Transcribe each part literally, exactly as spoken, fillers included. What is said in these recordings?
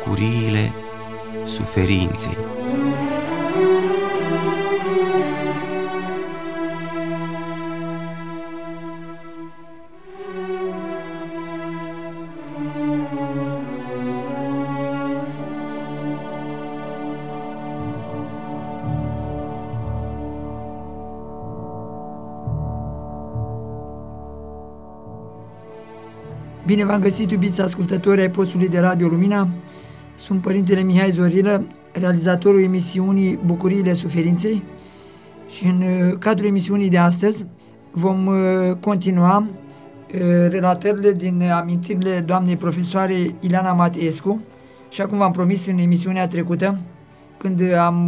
bucuriile suferinței. Bine v-am găsit, iubiți ascultători ai postului de Radio Lumina. Sunt Părintele Mihai Zorilă, realizatorul emisiunii Bucuriile Suferinței, și în cadrul emisiunii de astăzi vom continua relatările din amintirile doamnei profesoare Ileana Mateescu, așa cum v-am promis în emisiunea trecută, când am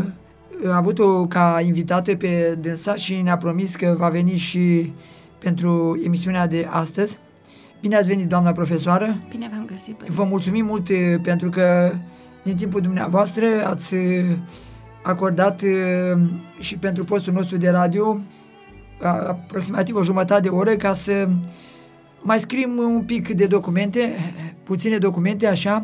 avut-o ca invitată pe dânsa și ne-a promis că va veni și pentru emisiunea de astăzi. Bine ați venit, doamna profesoară! Bine v-am găsit! Părinte. Vă mulțumim mult pentru că din timpul dumneavoastră ați acordat și pentru postul nostru de radio aproximativ o jumătate de oră ca să mai scriem un pic de documente, puține documente, așa,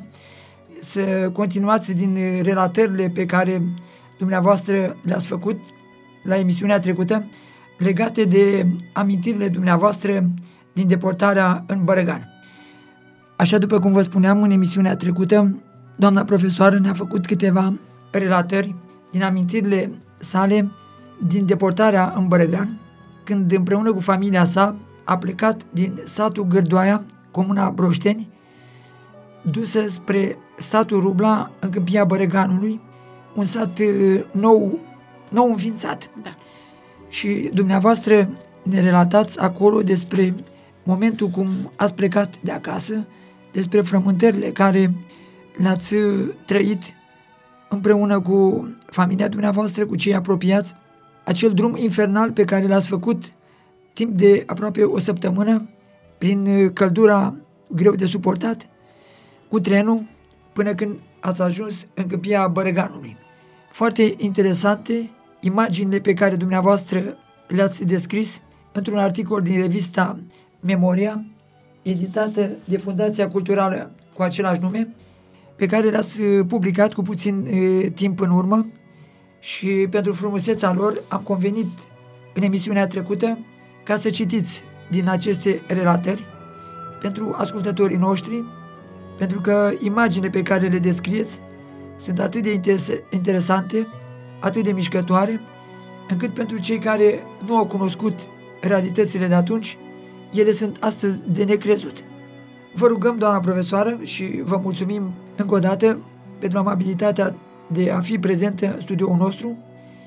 să continuați din relatările pe care dumneavoastră le-ați făcut la emisiunea trecută, legate de amintirile dumneavoastră din deportarea în Bărăgan. Așa, după cum vă spuneam în emisiunea trecută, doamna profesoară ne-a făcut câteva relatări din amintirile sale din deportarea în Bărăgan, când împreună cu familia sa a plecat din satul Gârdoaia, comuna Broșteni, dusă spre satul Rubla, în câmpia Bărăganului, un sat nou, nou înființat. Da. Și dumneavoastră ne relatați acolo despre momentul cum ați plecat de acasă, despre frământările care le-ați trăit împreună cu familia dumneavoastră, cu cei apropiați, acel drum infernal pe care l-ați făcut timp de aproape o săptămână, prin căldura greu de suportat, cu trenul, până când ați ajuns în câmpia Bărăganului. Foarte interesante imaginile pe care dumneavoastră le-ați descris într-un articol din revista Memoria, editată de Fundația Culturală cu același nume, pe care l-ați publicat cu puțin e, timp în urmă, și pentru frumusețea lor am convenit în emisiunea trecută ca să citiți din aceste relatări pentru ascultătorii noștri, pentru că imaginile pe care le descrieți sunt atât de interesante, atât de mișcătoare, încât pentru cei care nu au cunoscut realitățile de atunci, ele sunt astăzi de necrezut. Vă rugăm, doamna profesoară, și vă mulțumim încă o dată pentru amabilitatea de a fi prezentă în studioul nostru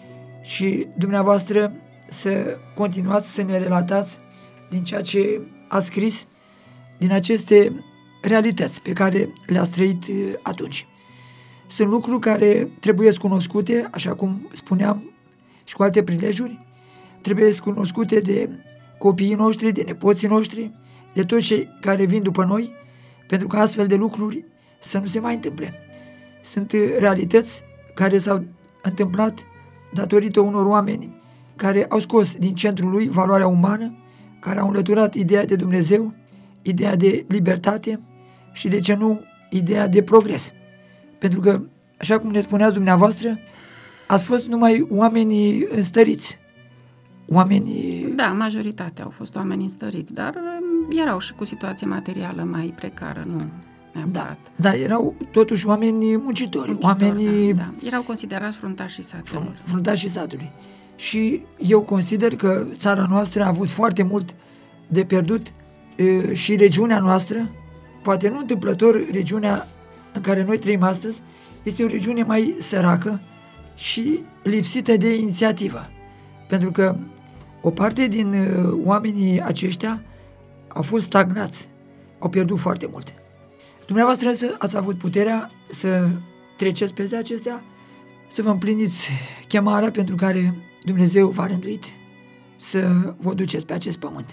și dumneavoastră să continuați să ne relatați din ceea ce a scris, din aceste realități pe care le-ați trăit atunci. Sunt lucruri care trebuie cunoscute, așa cum spuneam și cu alte prilejuri, trebuie cunoscute de copiii noștri, de nepoții noștri, de toți cei care vin după noi, pentru că astfel de lucruri să nu se mai întâmple. Sunt realități care s-au întâmplat datorită unor oameni care au scos din centrul lui valoarea umană, care au înlăturat ideea de Dumnezeu, ideea de libertate și, de ce nu, ideea de progres. Pentru că, așa cum ne spuneați dumneavoastră, ați fost numai oamenii înstăriți. Oamenii... Da, majoritatea au fost oameni înstăriți, dar erau și cu situație materială mai precară, nu neapărat. Da, dar erau totuși oameni muncitori, muncitori oamenii... Da, da. Erau considerați fruntașii satului. Fruntașii satului. Și eu consider că țara noastră a avut foarte mult de pierdut e, și regiunea noastră, poate nu întâmplător, regiunea în care noi trăim astăzi, este o regiune mai săracă și lipsită de inițiativă. Pentru că o parte din uh, oamenii aceștia au fost stagnați, au pierdut foarte mult. Dumneavoastră însă ați avut puterea să treceți peste acestea, să vă împliniți chemarea pentru care Dumnezeu v-a rânduit să vă duceți pe acest pământ.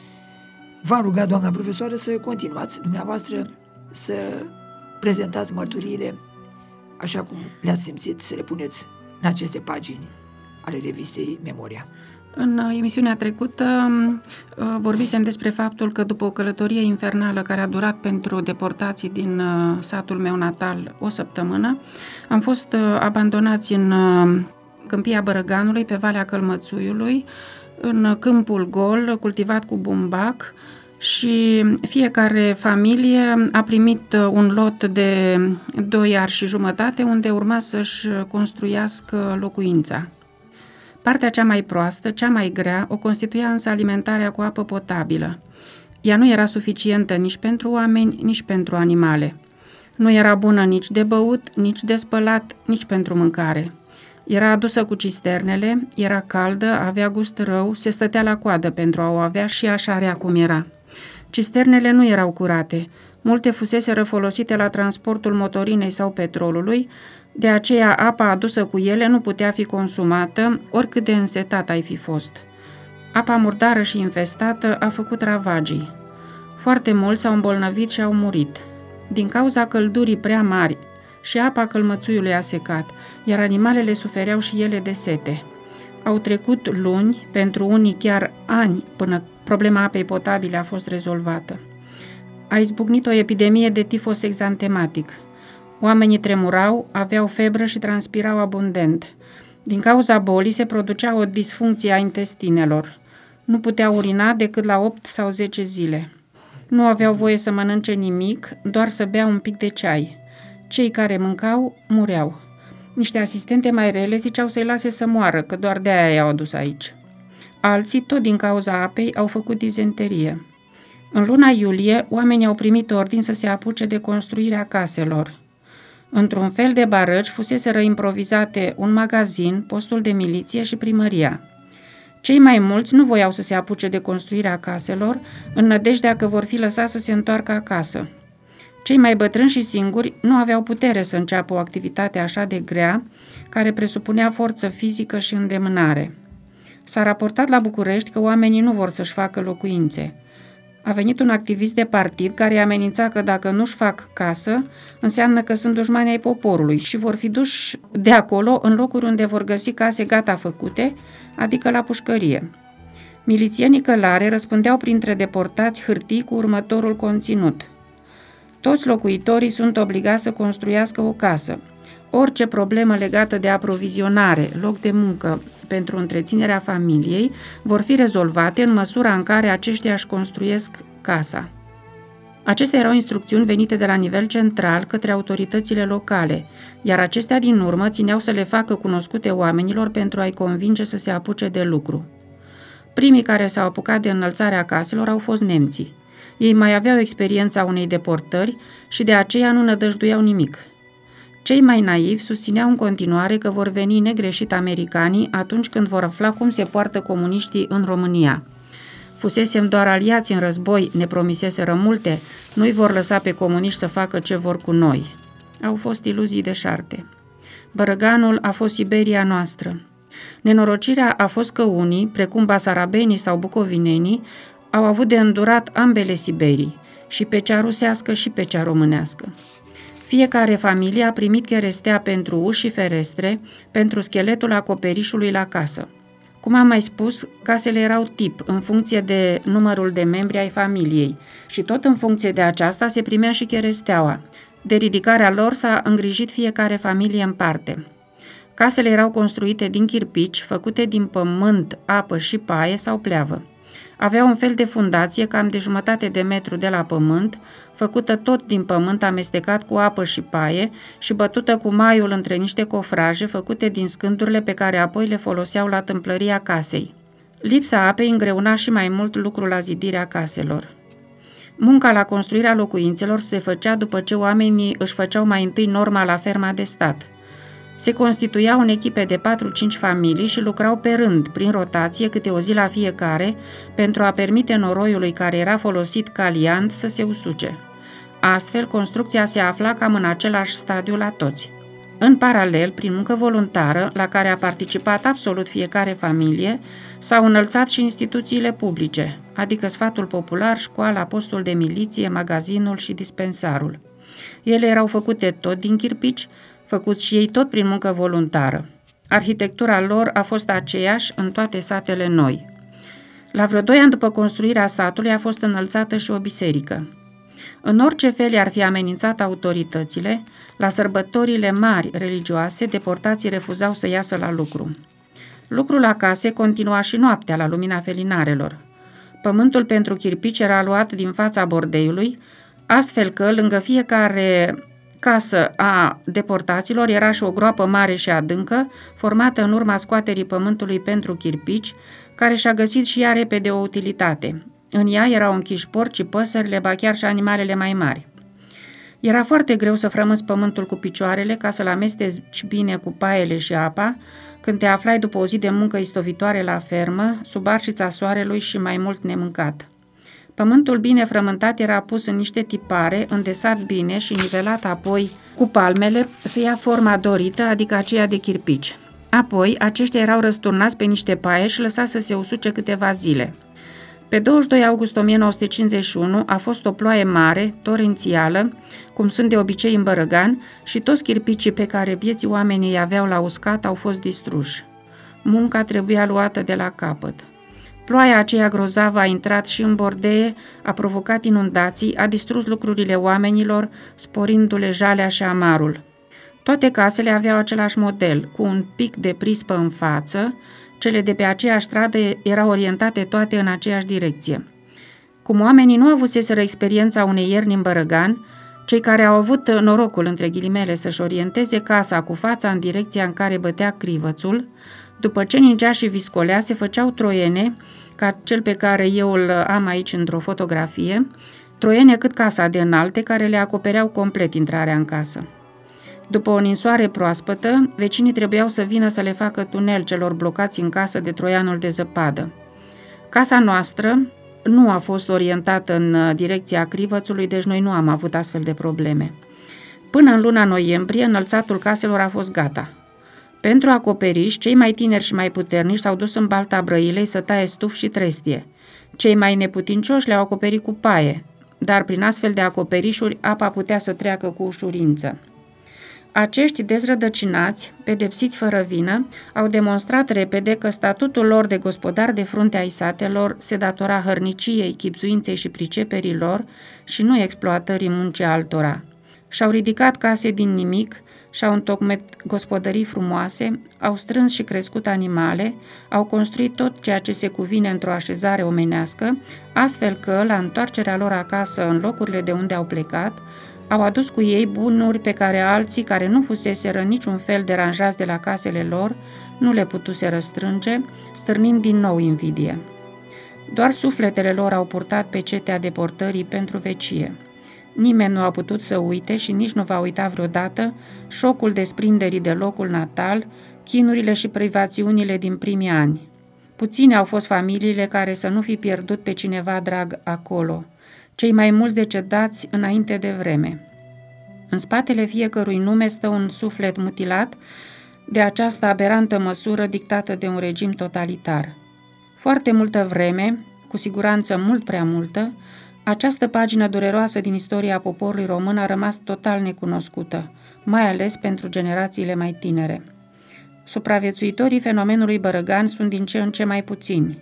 V-am rugat, doamna profesoară, să continuați dumneavoastră să prezentați mărturiile așa cum le-ați simțit, să le puneți în aceste pagini ale revistei Memoria. În emisiunea trecută vorbisem despre faptul că după o călătorie infernală care a durat pentru deportații din satul meu natal o săptămână, am fost abandonați în Câmpia Bărăganului, pe Valea Călmățuiului, în câmpul gol, cultivat cu bumbac, și fiecare familie a primit un lot de doi ari și jumătate unde urma să-și construiască locuința. Partea cea mai proastă, cea mai grea, o constituia însă alimentarea cu apă potabilă. Ea nu era suficientă nici pentru oameni, nici pentru animale. Nu era bună nici de băut, nici de spălat, nici pentru mâncare. Era adusă cu cisternele, era caldă, avea gust rău, se stătea la coadă pentru a o avea și așa rea cum era. Cisternele nu erau curate, multe fuseseră folosite la transportul motorinei sau petrolului, de aceea apa adusă cu ele nu putea fi consumată, oricât de însetat ai fi fost. Apa murdară și infestată a făcut ravagii. Foarte mulți s-au îmbolnăvit și au murit. Din cauza căldurii prea mari și apa călmățuiului a secat, iar animalele sufereau și ele de sete. Au trecut luni, pentru unii chiar ani, până problema apei potabile a fost rezolvată. A izbucnit o epidemie de tifos exantematic. Oamenii tremurau, aveau febră și transpirau abundent. Din cauza bolii se producea o disfuncție a intestinelor. Nu puteau urina decât la opt sau zece zile. Nu aveau voie să mănânce nimic, doar să bea un pic de ceai. Cei care mâncau, mureau. Niște asistente mai rele ziceau să-i lase să moară, că doar de-aia i-au adus aici. Alții, tot din cauza apei, au făcut dizenterie. În luna iulie, oamenii au primit ordin să se apuce de construirea caselor. Într-un fel de barăci fuseseră improvizate un magazin, postul de miliție și primăria. Cei mai mulți nu voiau să se apuce de construirea caselor, în nădejdea că vor fi lăsați să se întoarcă acasă. Cei mai bătrâni și singuri nu aveau putere să înceapă o activitate așa de grea, care presupunea forță fizică și îndemânare. S-a raportat la București că oamenii nu vor să-și facă locuințe. A venit un activist de partid care îi amenința că dacă nu-și fac casă, înseamnă că sunt dușmani ai poporului și vor fi duși de acolo în locuri unde vor găsi case gata făcute, adică la pușcărie. Milițienii călare răspândeau printre deportați hârtii cu următorul conținut: toți locuitorii sunt obligați să construiască o casă. Orice problemă legată de aprovizionare, loc de muncă pentru întreținerea familiei vor fi rezolvate în măsura în care aceștia își construiesc casa. Acestea erau instrucțiuni venite de la nivel central către autoritățile locale, iar acestea din urmă țineau să le facă cunoscute oamenilor pentru a-i convinge să se apuce de lucru. Primii care s-au apucat de înălțarea caselor au fost nemții. Ei mai aveau experiența unei deportări și de aceea nu nădăjduiau nimic. Cei mai naivi susțineau în continuare că vor veni negreșit americanii atunci când vor afla cum se poartă comuniștii în România. Fusesem doar aliați în război, ne promiseseră multe, nu-i vor lăsa pe comuniști să facă ce vor cu noi. Au fost iluzii deșarte. Bărăganul a fost Siberia noastră. Nenorocirea a fost că unii, precum basarabenii sau bucovinenii, au avut de îndurat ambele Siberii, și pe cea rusească și pe cea românească. Fiecare familie a primit cherestea pentru uși și ferestre, pentru scheletul acoperișului la casă. Cum am mai spus, casele erau tip, în funcție de numărul de membri ai familiei, și tot în funcție de aceasta se primea și cheresteaua. De ridicarea lor s-a îngrijit fiecare familie în parte. Casele erau construite din chirpici, făcute din pământ, apă și paie sau pleavă. Avea un fel de fundație cam de jumătate de metru de la pământ, făcută tot din pământ amestecat cu apă și paie și bătută cu maiul între niște cofraje făcute din scândurile pe care apoi le foloseau la tâmplăria casei. Lipsa apei îngreuna și mai mult lucrul la zidirea caselor. Munca la construirea locuințelor se făcea după ce oamenii își făceau mai întâi norma la ferma de stat. Se constituiau în echipe de patru-cinci familii și lucrau pe rând, prin rotație, câte o zi la fiecare, pentru a permite noroiului care era folosit ca liant să se usuce. Astfel, construcția se afla cam în același stadiu la toți. În paralel, prin muncă voluntară, la care a participat absolut fiecare familie, s-au înălțat și instituțiile publice, adică Sfatul Popular, școala, postul de miliție, magazinul și dispensarul. Ele erau făcute tot din chirpici, făcuți și ei tot prin muncă voluntară. Arhitectura lor a fost aceeași în toate satele noi. La vreo doi ani după construirea satului a fost înălțată și o biserică. În orice fel i-ar fi amenințat autoritățile, la sărbătorile mari religioase, deportații refuzau să iasă la lucru. Lucrul la case continua și noaptea la lumina felinarelor. Pământul pentru chirpici era luat din fața bordeiului, astfel că lângă fiecare casă a deportaților era și o groapă mare și adâncă, formată în urma scoaterii pământului pentru chirpici, care și-a găsit și ea repede o utilitate. În ea erau închiși porcii, păsările, ba chiar și animalele mai mari. Era foarte greu să frămânți pământul cu picioarele ca să-l amesteci bine cu paiele și apa, când te aflai după o zi de muncă istovitoare la fermă, sub arșița soarelui și mai mult nemâncat. Pământul bine frământat era pus în niște tipare, îndesat bine și nivelat apoi cu palmele să ia forma dorită, adică aceea de chirpici. Apoi, aceștia erau răsturnați pe niște paie și lăsați să se usuce câteva zile. Pe douăzeci și doi august o mie nouă sute cincizeci și unu a fost o ploaie mare, torențială, cum sunt de obicei în Bărăgan, și toți chirpicii pe care vieții oamenii îi aveau la uscat au fost distruși. Munca trebuia luată de la capăt. Ploaia aceea grozavă a intrat și în bordee, a provocat inundații, a distrus lucrurile oamenilor, sporindu-le jalea și amarul. Toate casele aveau același model, cu un pic de prispă în față. Cele de pe aceeași stradă erau orientate toate în aceeași direcție. Cum oamenii nu avuseseră experiența unei ierni în Bărăgan, cei care au avut norocul, între ghilimele, să-și orienteze casa cu fața în direcția în care bătea crivățul, după ce ningea și viscolea, se făceau troiene, ca cel pe care eu îl am aici într-o fotografie, troiene cât casa de înalte, care le acopereau complet intrarea în casă. După o ninsoare proaspătă, vecinii trebuiau să vină să le facă tunel celor blocați în casă de troianul de zăpadă. Casa noastră nu a fost orientată în direcția crivățului, deci noi nu am avut astfel de probleme. Până în luna noiembrie, înălțatul caselor a fost gata. Pentru acoperiș, cei mai tineri și mai puternici s-au dus în Balta Brăilei să taie stuf și trestie. Cei mai neputincioși le-au acoperit cu paie, dar prin astfel de acoperișuri apa putea să treacă cu ușurință. Acești dezrădăcinați, pedepsiți fără vină, au demonstrat repede că statutul lor de gospodar de frunte ai satelor se datora hărniciei, chibzuinței și priceperii lor și nu exploatării muncii altora. Și-au ridicat case din nimic, și-au întocmit gospodării frumoase, au strâns și crescut animale, au construit tot ceea ce se cuvine într-o așezare omenească, astfel că, la întoarcerea lor acasă în locurile de unde au plecat, au adus cu ei bunuri pe care alții, care nu fuseseră niciun fel deranjați de la casele lor, nu le putuseră strânge, stârnind din nou invidie. Doar sufletele lor au purtat pecetea deportării pentru vecie. Nimeni nu a putut să uite și nici nu va uita vreodată șocul desprinderii de locul natal, chinurile și privațiunile din primii ani. Puține au fost familiile care să nu fi pierdut pe cineva drag acolo, cei mai mulți decedați înainte de vreme. În spatele fiecărui nume stă un suflet mutilat de această aberantă măsură dictată de un regim totalitar. Foarte multă vreme, cu siguranță mult prea multă, această pagină dureroasă din istoria poporului român a rămas total necunoscută, mai ales pentru generațiile mai tinere. Supraviețuitorii fenomenului Bărăgan sunt din ce în ce mai puțini.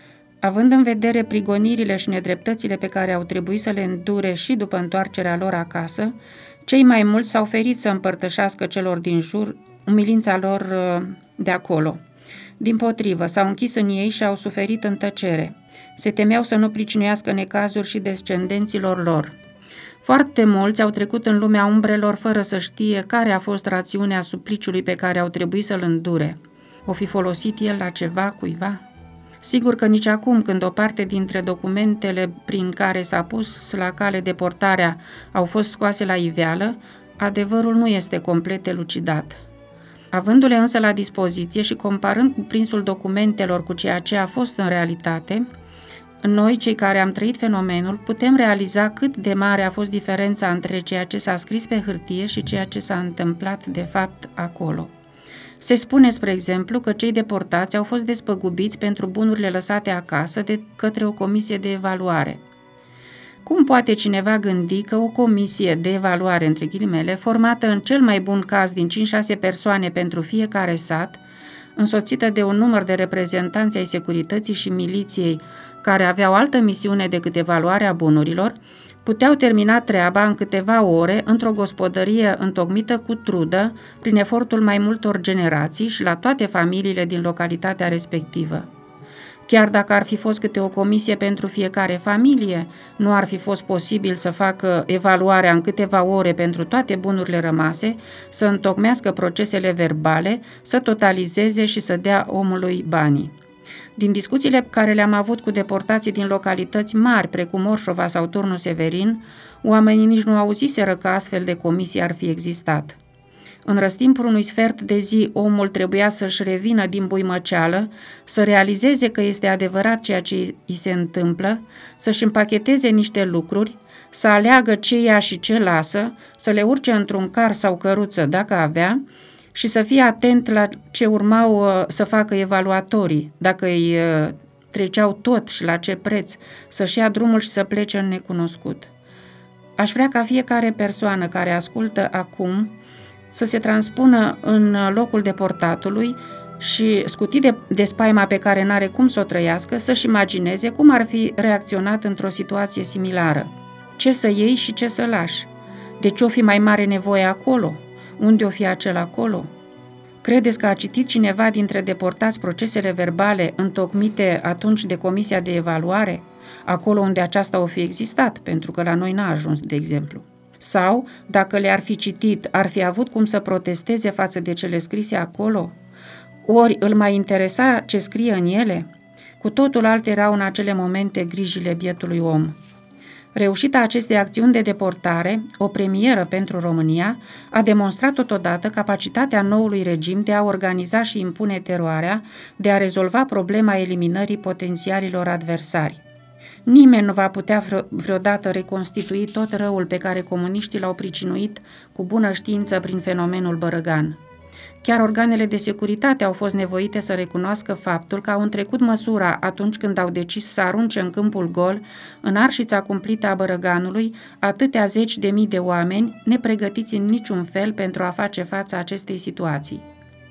Având în vedere prigonirile și nedreptățile pe care au trebuit să le îndure și după întoarcerea lor acasă, cei mai mulți s-au ferit să împărtășească celor din jur umilința lor de acolo. Dimpotrivă, s-au închis în ei și au suferit în tăcere. Se temeau să nu pricinuiască necazuri și descendenților lor. Foarte mulți au trecut în lumea umbrelor fără să știe care a fost rațiunea supliciului pe care au trebuit să-l îndure. O fi folosit el la ceva cuiva? Sigur că nici acum, când o parte dintre documentele prin care s-a pus la cale deportarea au fost scoase la iveală, adevărul nu este complet elucidat. Avându-le însă la dispoziție și comparând cuprinsul documentelor cu ceea ce a fost în realitate, noi, cei care am trăit fenomenul, putem realiza cât de mare a fost diferența între ceea ce s-a scris pe hârtie și ceea ce s-a întâmplat de fapt acolo. Se spune, spre exemplu, că cei deportați au fost despăgubiți pentru bunurile lăsate acasă de către o comisie de evaluare. Cum poate cineva gândi că o comisie de evaluare, între ghilimele, formată în cel mai bun caz din cinci șase persoane pentru fiecare sat, însoțită de un număr de reprezentanți ai securității și miliției care aveau altă misiune decât evaluarea bunurilor, puteau termina treaba în câteva ore într-o gospodărie întocmită cu trudă, prin efortul mai multor generații și la toate familiile din localitatea respectivă. Chiar dacă ar fi fost câte o comisie pentru fiecare familie, nu ar fi fost posibil să facă evaluarea în câteva ore pentru toate bunurile rămase, să întocmească procesele verbale, să totalizeze și să dea omului banii. Din discuțiile pe care le-am avut cu deportații din localități mari, precum Orșova sau Turnul Severin, oamenii nici nu auziseră că astfel de comisii ar fi existat. În răstimpul unui sfert de zi, omul trebuia să-și revină din buimăceală, să realizeze că este adevărat ceea ce îi se întâmplă, să-și împacheteze niște lucruri, să aleagă ce ia și ce lasă, să le urce într-un car sau căruță dacă avea și să fie atent la ce urmau uh, să facă evaluatorii, dacă îi uh, treceau tot și la ce preț, să-și ia drumul și să plece în necunoscut. Aș vrea ca fiecare persoană care ascultă acum să se transpună în locul deportatului și, scutit de, de spaima pe care n-are cum să o trăiască, să-și imagineze cum ar fi reacționat într-o situație similară. Ce să iei și ce să lași? De ce o fi mai mare nevoie acolo? Unde o fi acel acolo? Credeți că a citit cineva dintre deportați procesele verbale întocmite atunci de Comisia de Evaluare, acolo unde aceasta o fi existat, pentru că la noi n-a ajuns, de exemplu? Sau, dacă le-ar fi citit, ar fi avut cum să protesteze față de cele scrise acolo? Ori îl mai interesa ce scrie în ele? Cu totul alte erau în acele momente grijile bietului om. Reușita acestei acțiuni de deportare, o premieră pentru România, a demonstrat totodată capacitatea noului regim de a organiza și impune teroarea, de a rezolva problema eliminării potențialilor adversari. Nimeni nu va putea vreodată reconstitui tot răul pe care comuniștii l-au pricinuit cu bună știință prin fenomenul Bărăgan. Chiar organele de securitate au fost nevoite să recunoască faptul că au întrecut măsura atunci când au decis să arunce în câmpul gol, în arșița cumplită a Bărăganului, atâtea zeci de mii de oameni nepregătiți în niciun fel pentru a face față acestei situații.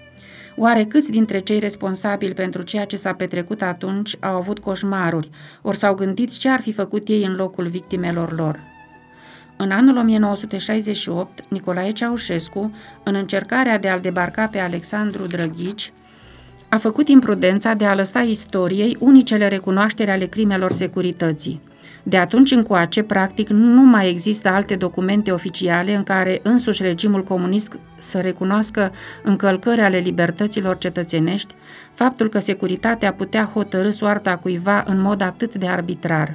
Oare câți dintre cei responsabili pentru ceea ce s-a petrecut atunci au avut coșmaruri, ori s-au gândit ce ar fi făcut ei în locul victimelor lor? În anul o mie nouă sute șaizeci și opt, Nicolae Ceaușescu, în încercarea de a-l debarca pe Alexandru Drăghici, a făcut imprudența de a lăsa istoriei unicele recunoașteri ale crimelor securității. De atunci încoace, practic, nu mai există alte documente oficiale în care însuși regimul comunist să recunoască încălcări ale libertăților cetățenești, faptul că securitatea putea hotărî soarta cuiva în mod atât de arbitrar.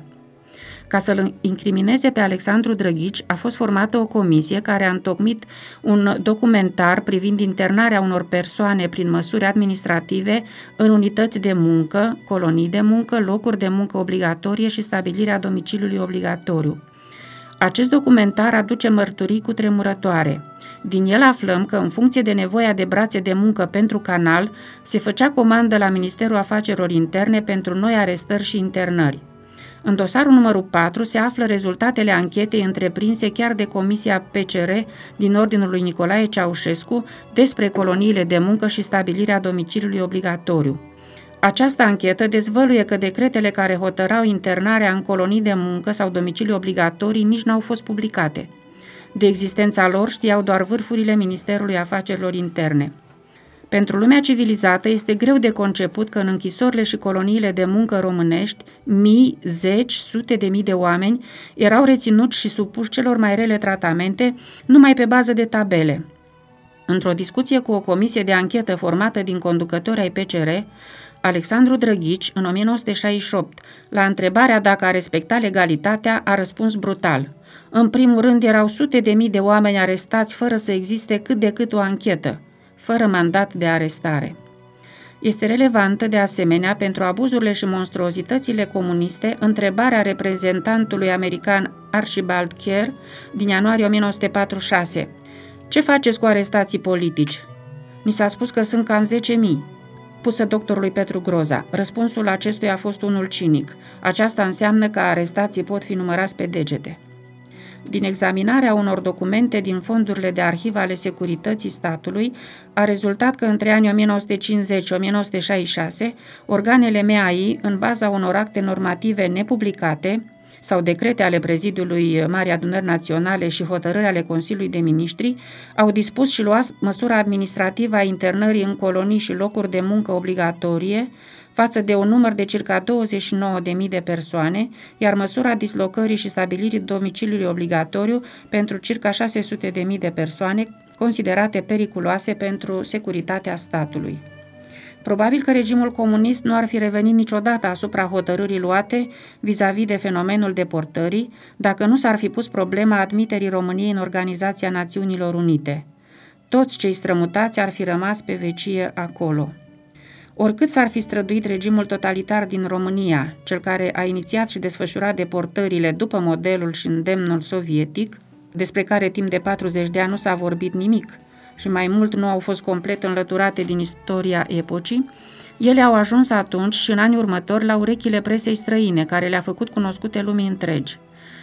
Ca să-l incrimineze pe Alexandru Drăghici, a fost formată o comisie care a întocmit un documentar privind internarea unor persoane prin măsuri administrative în unități de muncă, colonii de muncă, locuri de muncă obligatorie și stabilirea domiciliului obligatoriu. Acest documentar aduce mărturii cutremurătoare. Din el aflăm că, în funcție de nevoia de brațe de muncă pentru canal, se făcea comandă la Ministerul Afacerilor Interne pentru noi arestări și internări. În dosarul numărul patru se află rezultatele anchetei întreprinse chiar de Comisia P C R din ordinul lui Nicolae Ceaușescu despre coloniile de muncă și stabilirea domiciliului obligatoriu. Această anchetă dezvăluie că decretele care hotărau internarea în colonii de muncă sau domicilii obligatorii nici n-au fost publicate. De existența lor știau doar vârfurile Ministerului Afacerilor Interne. Pentru lumea civilizată este greu de conceput că în închisorile și coloniile de muncă românești, mii, zeci, sute de mii de oameni erau reținuți și supuși celor mai rele tratamente numai pe bază de tabele. Într-o discuție cu o comisie de anchetă formată din conducători ai P C R, Alexandru Drăghici, în o mie nouă sute șaizeci și opt, la întrebarea dacă a respectat legalitatea, a răspuns brutal. În primul rând erau sute de mii de oameni arestați fără să existe cât de cât o anchetă, fără mandat de arestare. Este relevantă, de asemenea, pentru abuzurile și monstruozitățile comuniste, întrebarea reprezentantului american Archibald Kerr din ianuarie o mie nouă sute patruzeci și șase. Ce faceți cu arestații politici? Ni s-a spus că sunt cam zece mii. Pusă doctorului Petru Groza. Răspunsul acestuia a fost unul cinic. Aceasta înseamnă că arestații pot fi numărați pe degete. Din examinarea unor documente din fondurile de arhivă ale securității statului, a rezultat că între anii o mie nouă sute cincizeci - o mie nouă sute șaizeci și șase, organele M A I, în baza unor acte normative nepublicate sau decrete ale Prezidiului Marii Adunări Naționale și hotărâri ale Consiliului de Miniștri, au dispus și luat măsura administrativă a internării în colonii și locuri de muncă obligatorie față de un număr de circa douăzeci și nouă de mii de persoane, iar măsura dislocării și stabilirii domiciliului obligatoriu pentru circa șase sute de mii de persoane considerate periculoase pentru securitatea statului. Probabil că regimul comunist nu ar fi revenit niciodată asupra hotărârii luate vis-a-vis de fenomenul deportării, dacă nu s-ar fi pus problema admiterii României în Organizația Națiunilor Unite. Toți cei strămutați ar fi rămas pe vecie acolo. Oricât s-ar fi străduit regimul totalitar din România, cel care a inițiat și desfășurat deportările după modelul și îndemnul sovietic, despre care timp de patruzeci de ani nu s-a vorbit nimic și mai mult nu au fost complet înlăturate din istoria epocii, ele au ajuns atunci și în anii următori la urechile presei străine, care le-a făcut cunoscute lumii întregi.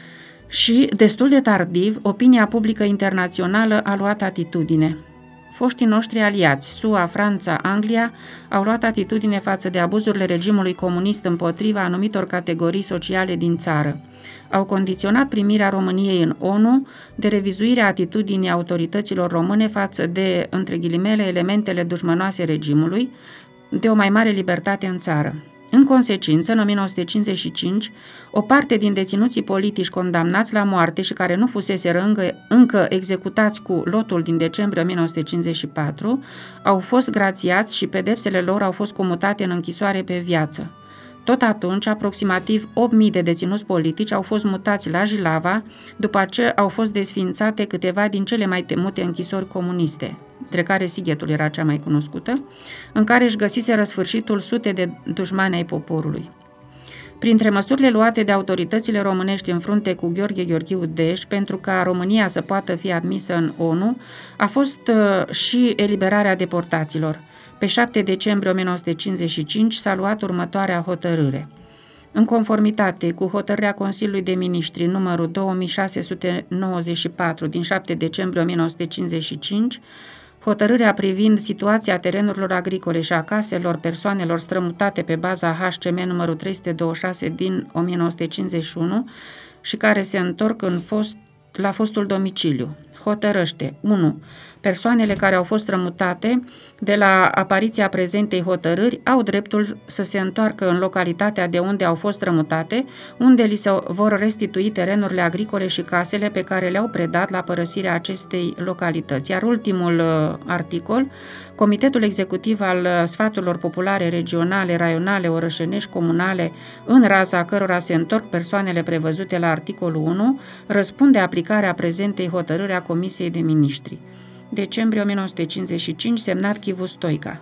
Și, destul de tardiv, opinia publică internațională a luat atitudine. Foștii noștri aliați, S U A, Franța, Anglia, au luat atitudine față de abuzurile regimului comunist împotriva anumitor categorii sociale din țară. Au condiționat primirea României în O N U de revizuirea atitudinii autorităților române față de, între ghilimele, elementele dușmănoase regimului, de o mai mare libertate în țară. În consecință, în o mie nouă sute cincizeci și cinci, o parte din deținuții politici condamnați la moarte și care nu fuseseră încă, încă executați cu lotul din decembrie o mie nouă sute cincizeci și patru au fost grațiați și pedepsele lor au fost comutate în închisoare pe viață. Tot atunci, aproximativ opt mii de deținuți politici au fost mutați la Jilava, după ce au fost desființate câteva din cele mai temute închisori comuniste, între care Sighetul era cea mai cunoscută, în care își găsiseră sfârșitul sute de dușmani ai poporului. Printre măsurile luate de autoritățile românești în frunte cu Gheorghe Gheorghiu Dej pentru ca România să poată fi admisă în O N U a fost uh, și eliberarea deportaților. Pe șapte decembrie o mie nouă sute cincizeci și cinci s-a luat următoarea hotărâre. În conformitate cu hotărârea Consiliului de Miniștri numărul două mii șase sute nouăzeci și patru din șapte decembrie o mie nouă sute cincizeci și cinci, hotărârea privind situația terenurilor agricole și a caselor persoanelor strămutate pe baza H C M numărul trei sute douăzeci și șase din o mie nouă sute cincizeci și unu și care se întorc în fost, la fostul domiciliu. Hotărăște unu. Persoanele care au fost strămutate de la apariția prezentei hotărâri au dreptul să se întoarcă în localitatea de unde au fost strămutate, unde li se vor restitui terenurile agricole și casele pe care le-au predat la părăsirea acestei localități. Iar ultimul uh, articol, Comitetul Executiv al Sfaturilor Populare Regionale, Raionale, Orășenești, Comunale, în raza cărora se întorc persoanele prevăzute la articolul unu, răspunde aplicarea prezentei hotărâri a Comisiei de Miniștri. Decembrie o mie nouă sute cincizeci și cinci, semnat Chivu Stoica.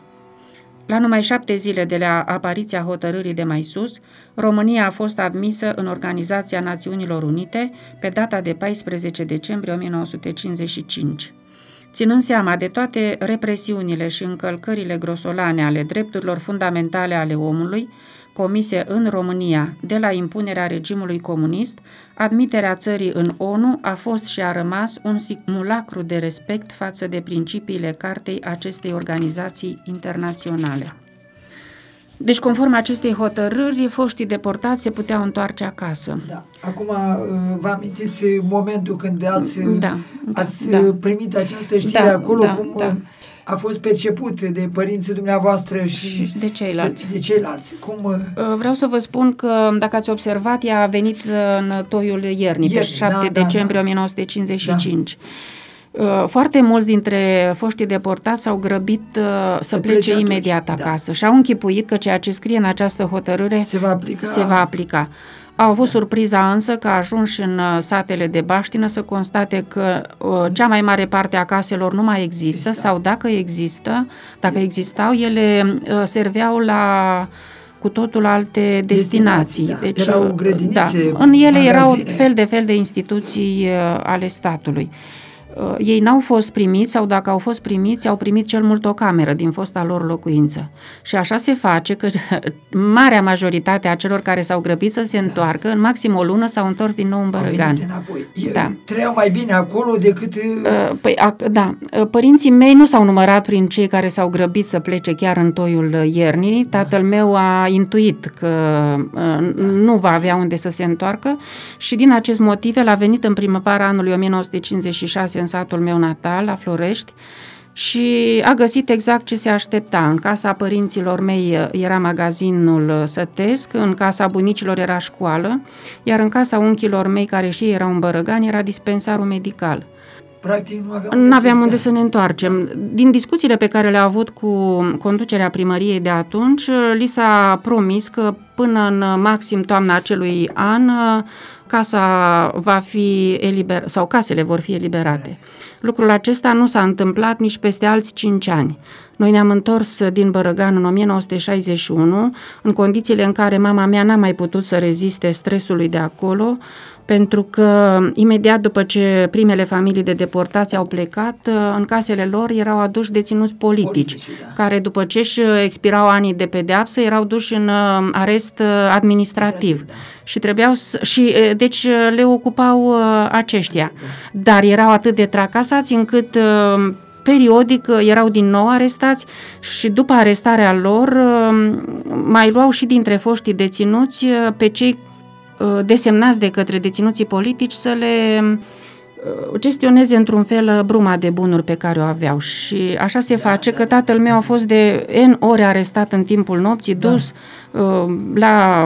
La numai șapte zile de la apariția hotărârii de mai sus, România a fost admisă în Organizația Națiunilor Unite pe data de paisprezece decembrie o mie nouă sute cincizeci și cinci. Ținând seama de toate represiunile și încălcările grosolane ale drepturilor fundamentale ale omului, comise în România de la impunerea regimului comunist, admiterea țării în O N U a fost și a rămas un simulacru de respect față de principiile cartei acestei organizații internaționale. Deci, conform acestei hotărâri, foștii deportați se puteau întoarce acasă. Da. Acum vă amintiți momentul când ați, da, ați da, primit această știre da, acolo, da, cum da. a fost perceput de părinții dumneavoastră și, și de ceilalți. De, de ceilalți. Cum... Vreau să vă spun că, dacă ați observat, ea a venit în toiul iernii, pe șapte decembrie o mie nouă sute cincizeci și cinci. Da. Foarte mulți dintre foștii deportați s-au grăbit uh, să, să plece atunci, imediat acasă da. Și au închipuit că ceea ce scrie în această hotărâre se va aplica. Se va aplica. Au avut da. surpriza însă că ajunși în satele de baștină să constate că uh, cea mai mare parte a caselor nu mai există Exista. sau dacă există, dacă existau, ele uh, serveau la cu totul alte destinații. Da. Deci, erau grădinițe, da, în ele magazine. Erau fel de fel de instituții uh, ale statului. Ei n-au fost primiți sau dacă au fost primiți, au primit cel mult o cameră din fosta lor locuință. Și așa se face că marea majoritate a celor care s-au grăbit să se da. întoarcă, în maxim o lună s-au întors din nou în Bărăgan. Da. Trăiau mai bine acolo decât... Păi, da. Părinții mei nu s-au numărat prin cei care s-au grăbit să plece chiar în toiul iernii. Tatăl meu a intuit că nu va avea unde să se întoarcă și din acest motiv el a venit în primăvara anului o mie nouă sute cincizeci și șase în satul meu natal, la Florești, și a găsit exact ce se aștepta. În casa părinților mei era magazinul sătesc, în casa bunicilor era școală, iar în casa unchilor mei, care și ei erau în Bărăgani, era dispensarul medical. Practic nu aveam unde, aveam să, unde să ne întoarcem. Din discuțiile pe care le-a avut cu conducerea primăriei de atunci, li s-a promis că până în maxim toamna acelui an casa va fi eliberată, sau casele vor fi eliberate. Lucrul acesta nu s-a întâmplat nici peste alți cinci ani. Noi ne-am întors din Bărăgan în o mie nouă sute șaizeci și unu, în condițiile în care mama mea n-a mai putut să reziste stresului de acolo, pentru că imediat după ce primele familii de deportați au plecat, în casele lor erau aduși deținuți politici, politici da. care după ce își expirau anii de pedeapsă erau duși în arest administrativ. Da. Și trebuiau să, și deci le ocupau aceștia. Da. Dar erau atât de tracasați încât periodic erau din nou arestați și după arestarea lor mai luau și dintre foștii deținuți pe cei desemnați de către deținuții politici să le gestioneze într-un fel bruma de bunuri pe care o aveau. Și așa se da, face da, că tatăl meu a fost de N ore arestat în timpul nopții, da. dus uh, la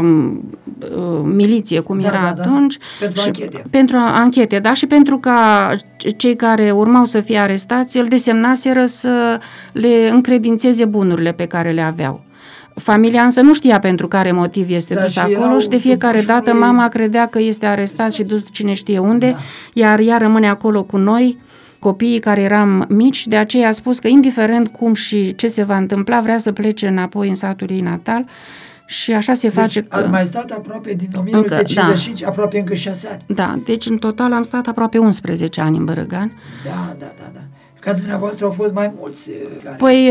uh, miliție, cum da, era da, atunci. Da. Pentru și anchete. Pentru anchete, da, și pentru ca cei care urmau să fie arestați, îl desemnaseră să le încredințeze bunurile pe care le aveau. Familia însă nu știa pentru care motiv este da, dus și acolo și de fiecare dată lui... mama credea că este arestat și dus cine știe unde, da. iar ea rămâne acolo cu noi, copiii care eram mici, de aceea a spus că indiferent cum și ce se va întâmpla, vrea să plece înapoi în satul ei natal și așa se deci face că... ați mai stat aproape din o mie nouă sute cincizeci și cinci, da. aproape încă șase ani. Da, deci în total am stat aproape unsprezece ani în Bărăgan. Da, da, da, da. Ca dumneavoastră au fost mai mulți. Care... Păi,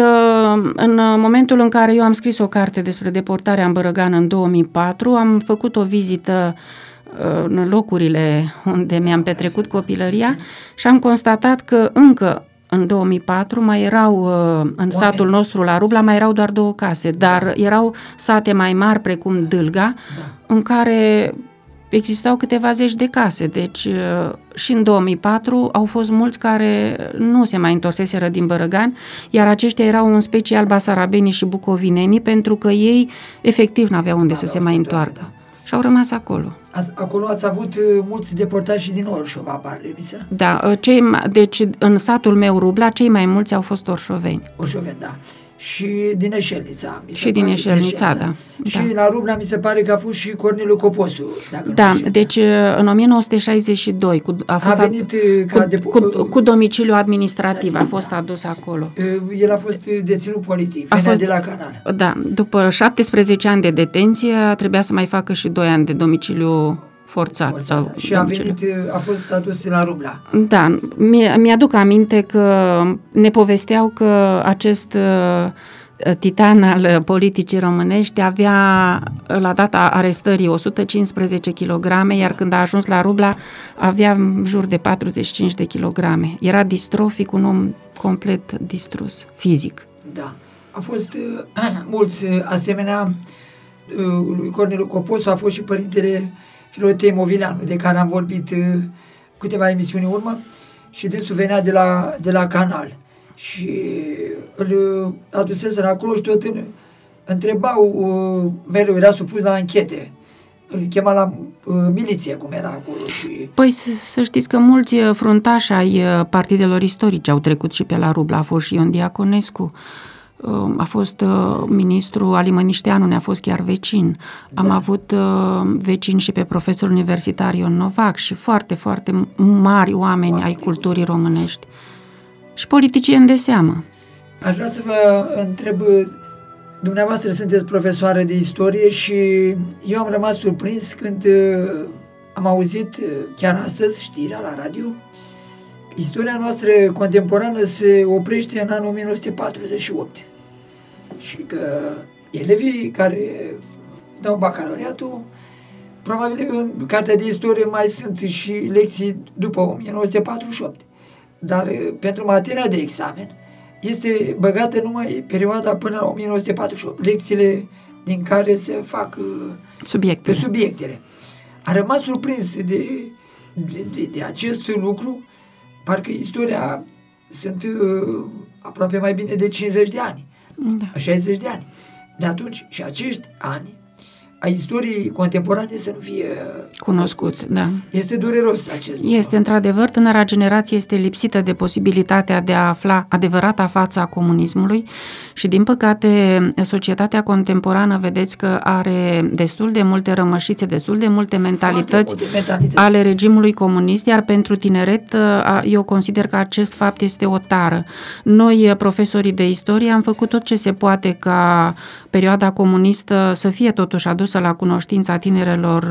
în momentul în care eu am scris o carte despre deportarea în Bărăgan în două mii patru, am făcut o vizită în locurile unde mi-am petrecut copilăria și am constatat că încă în două mii patru mai erau, în satul nostru la Rubla, mai erau doar două case, dar erau sate mai mari precum Dâlga, în care... existau câteva zeci de case, deci și în două mii patru au fost mulți care nu se mai întorseseră din Bărăgan, iar aceștia erau în special basarabenii și bucovinenii, pentru că ei efectiv n-aveau unde da, să se mai întoarcă da. și au rămas acolo. Ați, acolo ați avut mulți deportați și din Orșov, apare, Misă? Da, cei, deci în satul meu Rubla, cei mai mulți au fost orșoveni. Orșoveni, da. Și din Eșelnița. Și din Eșelnița, da. Și da. la Rubla mi se pare că a fost și Corneliu Coposu. Dacă da, deci în o mie nouă sute șaizeci și doi cu, a, fost a venit a, ca cu, de, cu, cu domiciliu administrativ, a fost adus acolo. El a fost deținut politic, venea fost, de la Canal. Da, după șaptesprezece ani de detenție trebuia să mai facă și doi ani de domiciliu forțat. forțat sau da. Și a venit, a fost adus la Rubla. Da, mi-aduc aminte că ne povesteau că acest titan al politicii românești avea la data arestării o sută cincisprezece kilograme, iar când a ajuns la Rubla avea în jur de patruzeci și cinci de kilograme. Era distrofic, un om complet distrus, fizic. Da. A fost uh, mulți uh, asemenea uh, lui Corneliu Coposu, a fost și părintele Filotei Movileanu, de care am vorbit uh, câteva emisiuni în urmă, și dânsul venea de la, de la Canal. Și îl aduseseră acolo și tot în, întrebau, mereu era supus la anchete, îl chema la uh, miliție, cum era acolo. Și... Păi să, să știți că mulți fruntași ai partidelor istorice au trecut și pe la Rubla, a fost și Ion Diaconescu, uh, a fost uh, ministru Ali Mănișteanu, ne-a fost chiar vecin. Da. Am avut uh, vecin și pe profesor universitar Ion Novac și foarte, foarte mari oameni foarte ai culturii românești. Și politicieni de seamă. Aș vrea să vă întreb, dumneavoastră sunteți profesoară de istorie și eu am rămas surprins când am auzit chiar astăzi știrea la radio Istoria noastră contemporană se oprește în anul o mie nouă sute patruzeci și opt și că elevii care dau bacalaureatul, probabil în cartea de istorie mai sunt și lecții după o mie nouă sute patruzeci și opt, dar pentru materia de examen este băgată numai perioada până la o mie nouă sute patruzeci și opt, lecțiile din care se fac subiectele. subiectele. A rămas surprins de, de, de, de acest lucru, parcă istoria sunt uh, aproape mai bine de cincizeci de ani, da. șaizeci de ani. De atunci și acești ani a istoriei contemporane să nu fie cunoscuți, da. Este dureros acest lucru. Este, într-adevăr, tânăra generație este lipsită de posibilitatea de a afla adevărata fața a comunismului și, din păcate, societatea contemporană, vedeți că are destul de multe rămășițe, destul de multe mentalități, multe mentalități ale regimului comunist, iar pentru tineret eu consider că acest fapt este o tară. Noi, profesorii de istorie, am făcut tot ce se poate ca perioada comunistă să fie totuși adusă la cunoștința tinerelor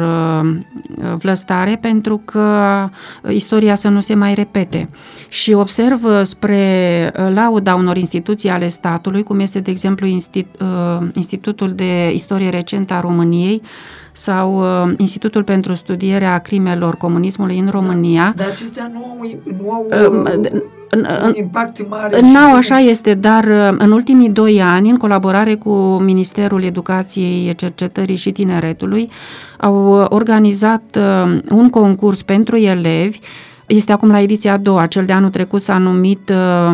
vlăstare, pentru că istoria să nu se mai repete. Și observ spre lauda unor instituții ale statului, cum este, de exemplu, Institutul de Istorie Recentă a României sau Institutul pentru Studierea Crimelor Comunismului în România. Da, dar acestea nu au, nu au uh, un impact mare. N-au, așa este, dar în ultimii doi ani, în colaborare cu Ministerul Educației, Cercetării și Tineretului, au organizat un concurs pentru elevi. Este acum la ediția a doua, cel de anul trecut s-a numit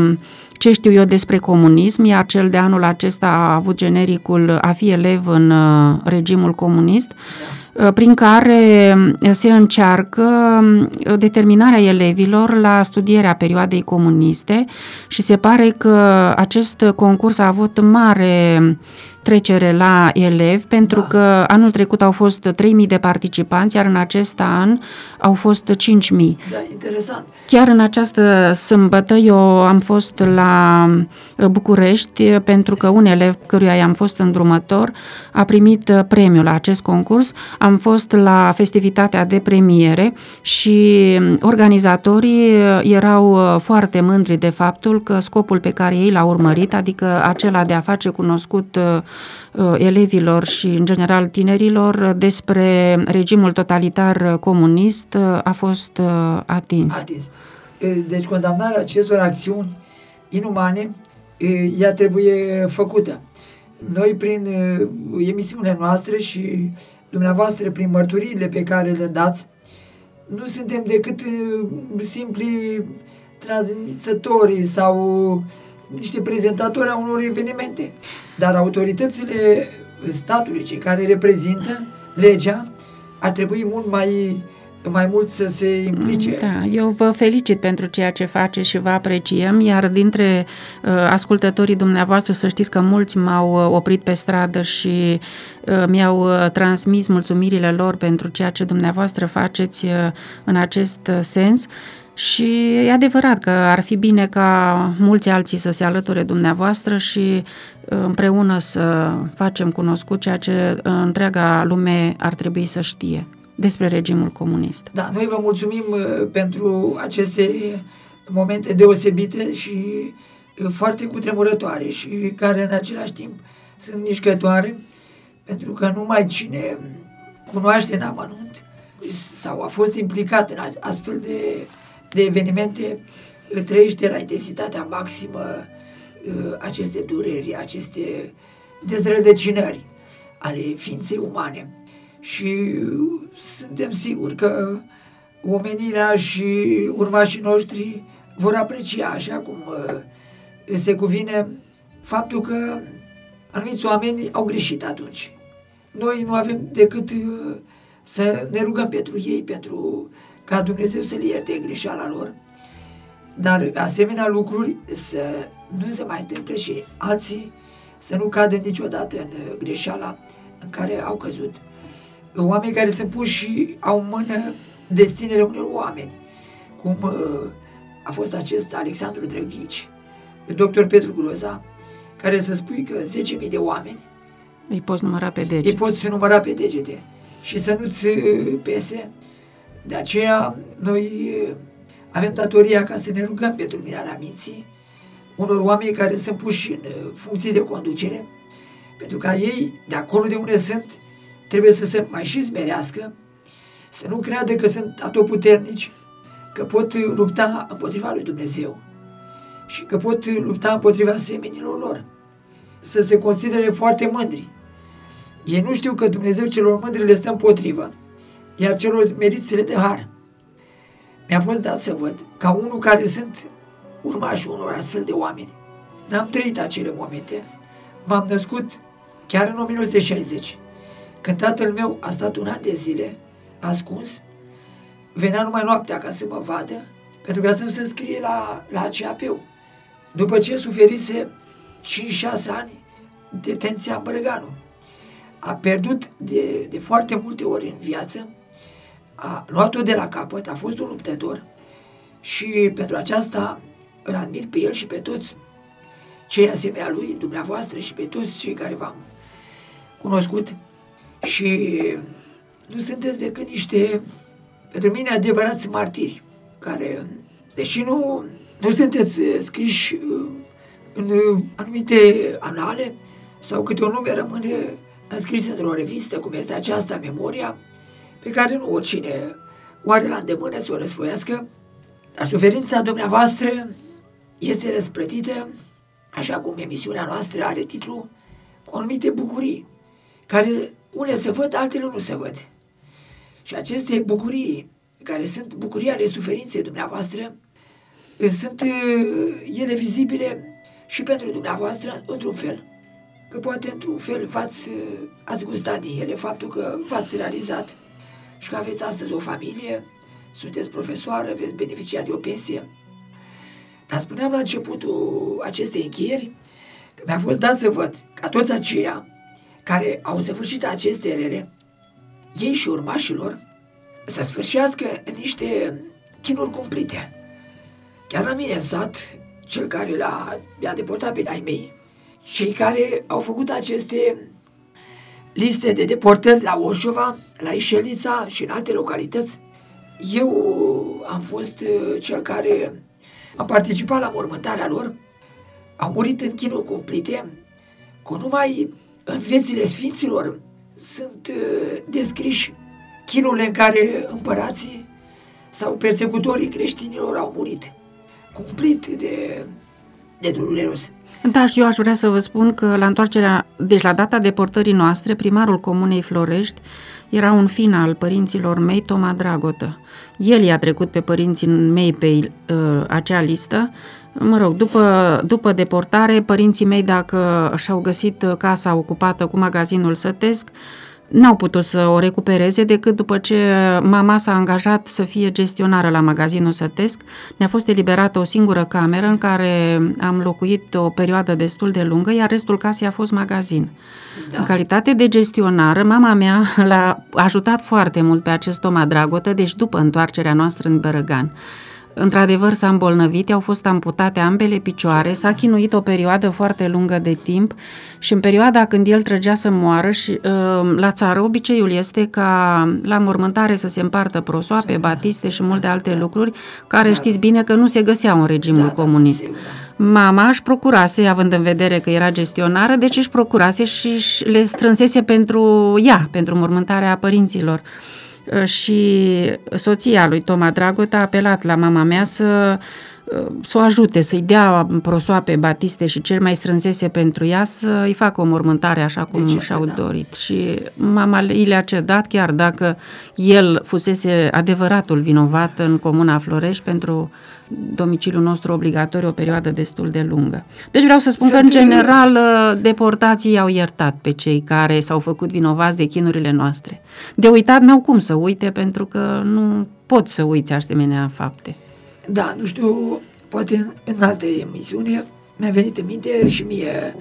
Ce știu eu despre comunism, iar cel de anul acesta a avut genericul A fi elev în regimul comunist, prin care se încearcă determinarea elevilor la studierea perioadei comuniste și se pare că acest concurs a avut mare trecere la elevi, pentru da. că anul trecut au fost trei mii de participanți, iar în acest an au fost cinci mii. Da, interesant. Chiar în această sâmbătă eu am fost la București pentru că un elev căruia i-am fost îndrumător a primit premiul la acest concurs. Am fost la festivitatea de premiere și organizatorii erau foarte mândri de faptul că scopul pe care ei l-au urmărit, adică acela de a face cunoscut elevilor și, în general, tinerilor despre regimul totalitar comunist a fost atins. atins. Deci condamnarea acestor acțiuni inumane, ea trebuie făcută. Noi, prin emisiunile noastre și dumneavoastră, prin mărturiile pe care le dați, nu suntem decât simpli transmisători sau niște prezentatori a unor evenimente. Dar autoritățile statului, cei care reprezintă legea, ar trebui mult mai, mai mult să se implice. Da, eu vă felicit pentru ceea ce faceți și vă apreciem, iar dintre uh, ascultătorii dumneavoastră să știți că mulți m-au oprit pe stradă și uh, mi-au uh, transmis mulțumirile lor pentru ceea ce dumneavoastră faceți uh, în acest sens. Și e adevărat că ar fi bine ca mulți alții să se alăture dumneavoastră și împreună să facem cunoscut ceea ce întreaga lume ar trebui să știe despre regimul comunist. Da, noi vă mulțumim pentru aceste momente deosebite și foarte cutremurătoare și care în același timp sunt mișcătoare, pentru că numai cine cunoaște în amănunt sau a fost implicat în astfel de de evenimente, trăiește la intensitatea maximă aceste dureri, aceste dezrădăcinări ale ființei umane. Și suntem siguri că omenirea și urmașii noștri vor aprecia, așa cum se cuvine, faptul că anumiți oameni au greșit atunci. Noi nu avem decât să ne rugăm pentru ei, pentru ca Dumnezeu să le ierte greșeala lor, dar asemenea lucruri să nu se mai întâmple și alții să nu cadă niciodată în greșeala în care au căzut. Oameni care sunt puși și au în mână destinele unor oameni, cum a fost acest Alexandru Drăghici, doctor Petru Groza, care să spui că zece mii de oameni îi poți număra pe degete. Îi poți număra pe degete și să nu-ți pese. De aceea noi avem datoria ca să ne rugăm pentru luminarea minții unor oameni care sunt puși în funcții de conducere, pentru ca ei, de acolo de unde sunt, trebuie să se mai și smerească, să nu creadă că sunt atotputernici, că pot lupta împotriva lui Dumnezeu și că pot lupta împotriva semenilor lor, să se considere foarte mândri. Ei nu știu că Dumnezeu celor mândri le stă împotrivă, iar celor meriți le dă har. Mi-a fost dat să văd, ca unul care sunt urmașul unor astfel de oameni. N-am trăit acele momente. M-am născut chiar în o mie nouă sute șaizeci, când tatăl meu a stat un an de zile ascuns, venea numai noaptea ca să mă vadă, pentru ca să nu se înscrie la, la A C A P-ul. După ce suferise cinci șase ani detenția în Bărăganu, a pierdut de, de foarte multe ori în viață, a luat-o de la capăt, a fost un luptător și pentru aceasta îl admit pe el și pe toți cei asemenea lui, dumneavoastră și pe toți cei care v-am cunoscut, și nu sunteți decât niște, pentru mine, adevărați martiri, care, deși nu, nu sunteți scriși în anumite anale sau câte un nume rămâne înscris într-o revistă, cum este aceasta, Memoria, pe care nu oricine o are la îndemână să o răsfoiască, dar suferința dumneavoastră este răsplătită, așa cum emisiunea noastră are titlu, cu anumite bucurii, care unele se văd, altele nu se văd. Și aceste bucurii, care sunt bucurii ale suferinței dumneavoastră, sunt ele vizibile și pentru dumneavoastră într-un fel. Că poate într-un fel v-ați, ați gustat din ele, faptul că v-ați realizat și că aveți astăzi o familie, sunteți profesoară, veți beneficia de o pensie. Dar spuneam la începutul acestei încheieri că mi-a fost dat să văd ca toți aceia care au săvârșit aceste rele, ei și urmașilor, să sfârșească în niște chinuri cumplite. Chiar la mine în sat, cel care l-a, i-a deportat pe ai mei, cei care au făcut aceste liste de deportări la Orșova, la Ișelnița și în alte localități, eu am fost cel care am participat la mormântarea lor, au murit în chinuri cumplite, cu numai în viețile sfinților sunt descriși chinurile în care împărații sau persecutorii creștinilor au murit, cumplit de, de dureros. Da, și eu aș vrea să vă spun că la întoarcerea, deci la data deportării noastre, primarul Comunei Florești era un fin al părinților mei, Toma Dragotă. El i-a trecut pe părinții mei pe uh, acea listă. Mă rog, după, după deportare, părinții mei, dacă și-au găsit casa ocupată cu magazinul sătesc, n-au putut să o recupereze decât după ce mama s-a angajat să fie gestionară la magazinul sătesc. Ne-a fost eliberată o singură cameră în care am locuit o perioadă destul de lungă, iar restul casei a fost magazin. Da. În calitate de gestionară, mama mea l-a ajutat foarte mult pe acest Toma Dragotă, deci după întoarcerea noastră în Bărăgan. Într-adevăr s-a îmbolnăvit, au fost amputate ambele picioare, s-a chinuit o perioadă foarte lungă de timp și în perioada când el trăgea să moară și la țară obiceiul este ca la mormântare să se împartă prosoape, batiste și multe alte lucruri care știți bine că nu se găseau în regimul comunist. Mama își procurase, având în vedere că era gestionară, deci își procurase și le strânsese pentru ea, pentru mormântarea părinților. Și soția lui Toma Dragotă a apelat la mama mea să, să o ajute, să-i dea prosoape, batiste și cel mai strânsese pentru ea să-i facă o mormântare așa cum deci, și-au da. dorit. Și mama i le-a cedat, chiar dacă el fusese adevăratul vinovat în Comuna Florești pentru domiciliul nostru obligatoriu o perioadă destul de lungă. Deci vreau să spun Sunt... că, în general, deportații i-au iertat pe cei care s-au făcut vinovați de chinurile noastre. De uitat n-au cum să uite, pentru că nu pot să uiți asemenea fapte. Da, nu știu, poate în alte emisiune mi-a venit în minte și mie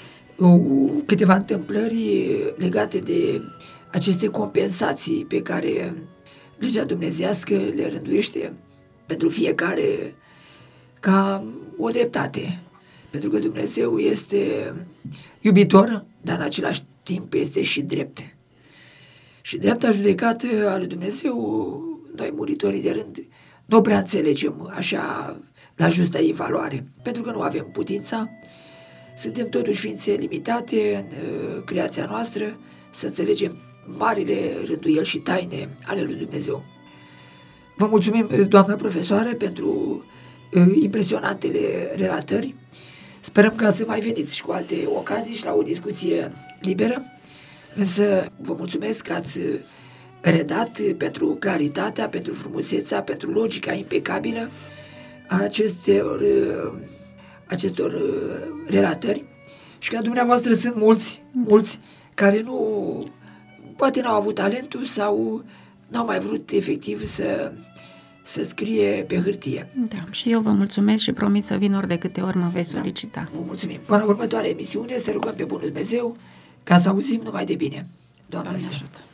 câteva întâmplări legate de aceste compensații pe care legea dumnezeiască le rânduiește pentru fiecare ca o dreptate. Pentru că Dumnezeu este iubitor, dar în același timp este și drept. Și dreapta judecată a lui Dumnezeu, noi muritorii de rând, nu prea înțelegem așa la justa ei valoare, pentru că nu avem putința. Suntem totuși ființe limitate în uh, creația noastră să înțelegem marile rânduieli și taine ale lui Dumnezeu. Vă mulțumim, doamnă profesoară, pentru uh, impresionantele relatări. Sperăm ca să mai veniți și cu alte ocazii și la o discuție liberă, însă vă mulțumesc că ați redat pentru claritatea, pentru frumusețea, pentru logica impecabilă a acestor, acestor relatări și că dumneavoastră sunt mulți, mulți care nu, poate n-au avut talentul sau n-au mai vrut efectiv să, să scrie pe hârtie. Da, și eu vă mulțumesc și promit să vin ori de câte ori mă veți solicita. Da, vă mulțumim. Până la următoarea emisiune, să rugăm pe Bunul Dumnezeu ca să auzim numai de bine. Doamne, Doamne ajută!